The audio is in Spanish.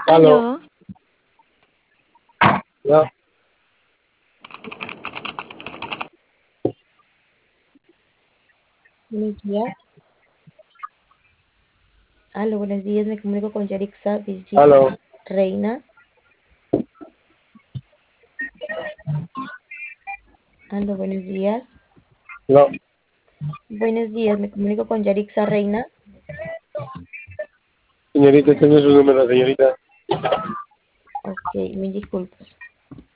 Aló. Aló, Ya. buenos días. Aló, buenos días. Me comunico con Yarixa Aló. Visita Reina. Aló, buenos días. No. Buenos días. Me comunico con Yarixa Reina. Señorita, este no es su número, señorita. Ok, mil disculpas.